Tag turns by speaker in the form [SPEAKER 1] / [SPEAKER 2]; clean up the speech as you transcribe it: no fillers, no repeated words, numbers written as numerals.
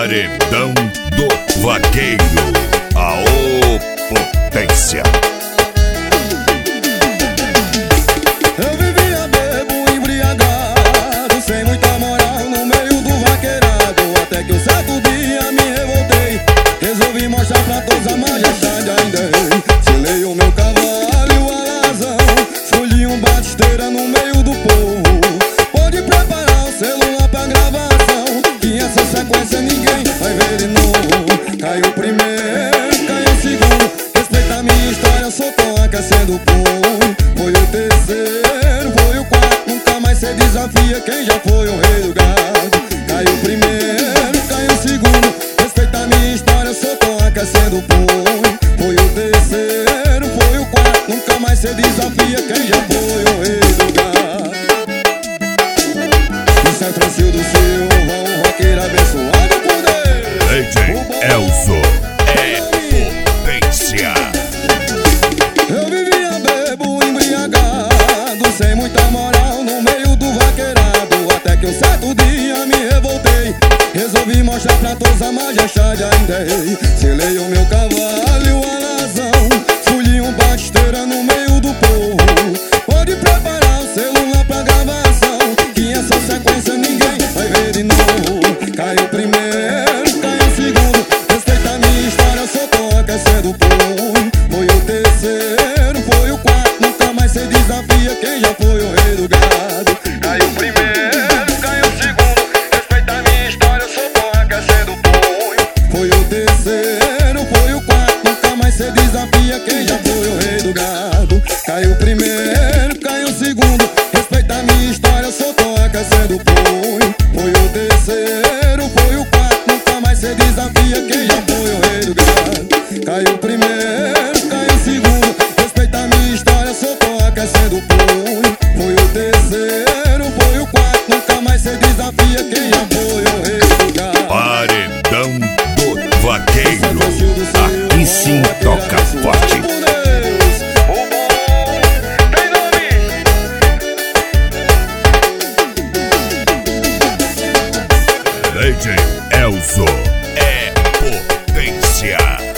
[SPEAKER 1] Paredão do Vaqueiro, aô potência.
[SPEAKER 2] Eu vivia bebo, embriagado, sem muita moral no meio do vaqueirado. Até que um certo dia me revoltei, resolvi mostrar pra todos a majestade da ideia. Selei o meu cavalo e o alazão, escolhi um batisteira no meio do povo. Pode preparar o celular pra gravação, que essa sequência ninguém vai ver de novo. Caiu o primeiro, caiu o segundo, respeita a minha história, sou tão aquecendo o povo. Foi o terceiro, foi o quarto, nunca mais cê desafia quem já foi o rei do gado. Caiu o primeiro, caiu o segundo, respeita a minha história, sou tão aquecendo o povo. Foi o terceiro, foi o quarto, nunca mais cê desafia quem já foi o rei do gado. Em São Francisco do Silva, um vaqueiro abençoado por Deus.
[SPEAKER 1] DJ Elzo é potência.
[SPEAKER 2] Eu vivia bebo, embriagado, sem muita moral no meio do vaqueirado. Até que um certo dia me revoltei, resolvi mostrar pra todos a majestade a ideia. Selei o meu cavalo e o alazão, escolhi um batisteira no meio do povo. Pode preparar o celular pra gravação, que essa sequência ninguém vai ver de novo. Caiu o primeiro, caiu o segundo, respeita a minha história, sou tão aquecendo o povo. Foi o terceiro, foi o quarto, nunca mais cê desafia quem já foi o rei do gado. Caiu o primeiro, caiu o segundo, respeita a minha história, sou tão aquecendo o povo. Foi o terceiro, foi o quarto, nunca mais cê desafia quem já foi o rei do gado. Caiu o primeiro, caiu o segundo, respeita a minha história, sou tão aquecendo o povo. Foi o terceiro, foi o quarto, nunca mais cê desafia quem já foi o rei do gado. Caiu o primeiro, caiu o segundo, respeita a minha história, sou tão aquecendo o povo. Foi o terceiro, foi o quarto, nunca mais cê desafia quem já foi o rei do gado.
[SPEAKER 1] Paredão do Vaqueiro, aqui sim toca forte. DJ Elzo é potência.